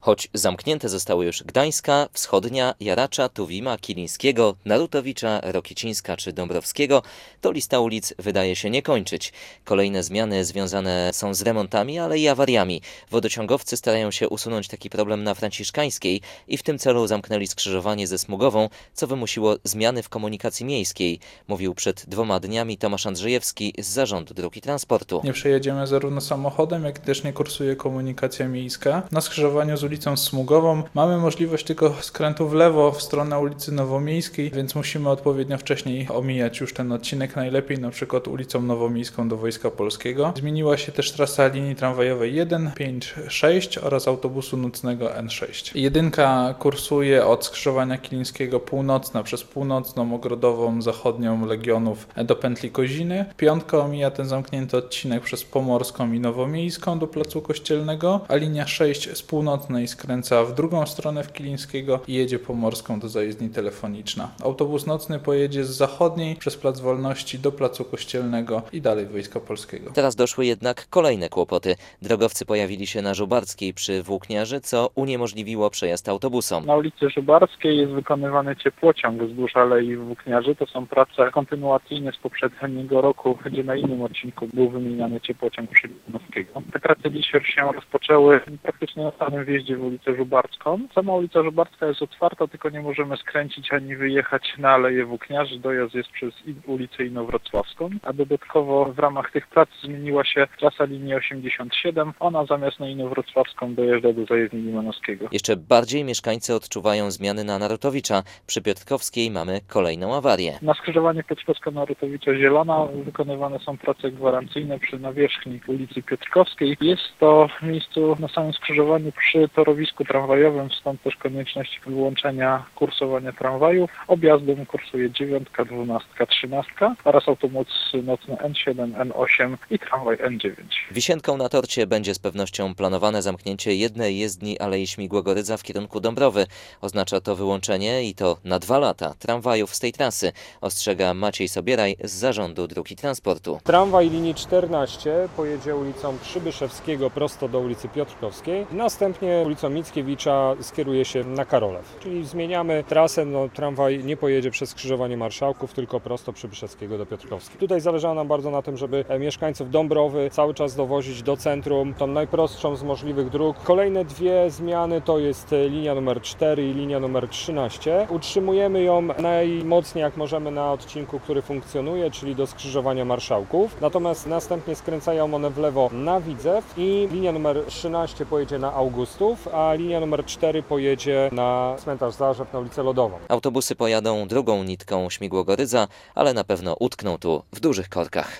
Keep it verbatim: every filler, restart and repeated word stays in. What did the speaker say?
Choć zamknięte zostały już Gdańska, Wschodnia, Jaracza, Tuwima, Kilińskiego, Narutowicza, Rokicińska czy Dąbrowskiego, to lista ulic wydaje się nie kończyć. Kolejne zmiany związane są z remontami, ale i awariami. Wodociągowcy starają się usunąć taki problem na Franciszkańskiej i w tym celu zamknęli skrzyżowanie ze Smugową, co wymusiło zmiany w komunikacji miejskiej, mówił przed dwoma dniami Tomasz Andrzejewski z Zarządu Dróg i Transportu. Nie przejedziemy zarówno samochodem, jak też nie kursuje komunikacja miejska. Na skrzyżowaniu z ulicą Smugową mamy możliwość tylko skrętu w lewo w stronę ulicy Nowomiejskiej, więc musimy odpowiednio wcześniej omijać już ten odcinek, najlepiej na przykład ulicą Nowomiejską do Wojska Polskiego. Zmieniła się też trasa linii tramwajowej jeden, pięć, sześć oraz autobusu nocnego N sześć. Jedynka kursuje od skrzyżowania Kilińskiego północna przez północną, Ogrodową, zachodnią Legionów do pętli Koziny. Piątka omija ten zamknięty odcinek przez Pomorską i Nowomiejską do Placu Kościelnego, a linia sześć z północnej skręca w drugą stronę w Kilińskiego i jedzie Pomorską do zajezdni Telefoniczna. Autobus nocny pojedzie z zachodniej przez Plac Wolności do Placu Kościelnego i dalej Wojska Polskiego. Teraz doszły jednak kolejne kłopoty. Drogowcy pojawili się na Żubarskiej przy Włókniarzy, co uniemożliwiło przejazd autobusom. Na ulicy Żubarskiej jest wykonywany ciepłociąg wzdłuż Alei Włókniarzy. To są prace kontynuacyjne z poprzedniego roku, gdzie na innym odcinku był wymieniany ciepłociąg przy Limanowskiego. Te prace dziś się rozpoczęły praktycznie na samym wjeździe w ulicę Żubarską. Sama ulica Żubarska jest otwarta, tylko nie możemy skręcić ani wyjechać na Aleję Włókniarzy. Dojazd jest przez ulicę Inowrocławską, a dodatkowo w ramach tych prac zmieniła się trasa linii osiemdziesiąt siedem. Ona zamiast na Inowrocławską dojeżdża do zajezdni Limanowskiego. Jeszcze bardziej mieszkańcy odczuwają zmiany na Narutowicza. Przy Piotrkowskiej mamy kolejną awarię. Na skrzyżowaniu Piotrkowska-Narutowicza-Zielona wykonywane są prace gwarancyjne przy nawierzchni ulicy Piotrkowskiej. Jest to w miejscu na samym skrzyżowaniu przy torowisku tramwajowym, stąd też konieczność wyłączenia kursowania tramwajów. Objazdem kursuje dziewiątka, dwunastka, trzynastka oraz autobus nocny N siedem, N osiem i tramwaj N dziewięć. Wisienką na torcie będzie z pewnością planowane zamknięcie jednej jezdni Alei Śmigłogorydza w kierunku Dąbrowy. Oznacza to wyłączenie i to na dwa lata tramwajów z tej trasy, ostrzega Maciej Sobieraj z Zarządu Dróg i Transportu. Tramwaj linii czternaście pojedzie ulicą Przybyszewskiego prosto do ulicy Piotrkowskiej. Następnie ulicą Mickiewicza skieruje się na Karolew. Czyli zmieniamy trasę, no, tramwaj nie pojedzie przez skrzyżowanie Marszałków, tylko prosto Przybyszewskiego do Piotrkowskiej. Tutaj zależało nam bardzo na tym, żeby mieszkańców Dąbrowy cały czas dowozić do centrum, tą najprostszą z możliwych dróg. Kolejne dwie zmiany to jest linia numer cztery i linia numer trzynaście. Utrzymujemy ją najmocniej jak możemy na odcinku, który funkcjonuje, czyli do skrzyżowania Marszałków. Natomiast następnie skręcają one w lewo na Widzew i linia numer trzynaście pojedzie na Augustów, a linia numer cztery pojedzie na cmentarz Zarzew na ulicę Lodową. Autobusy pojadą drugą nitką Śmigłogorydza, ale na pewno utkną tu w dużych korkach.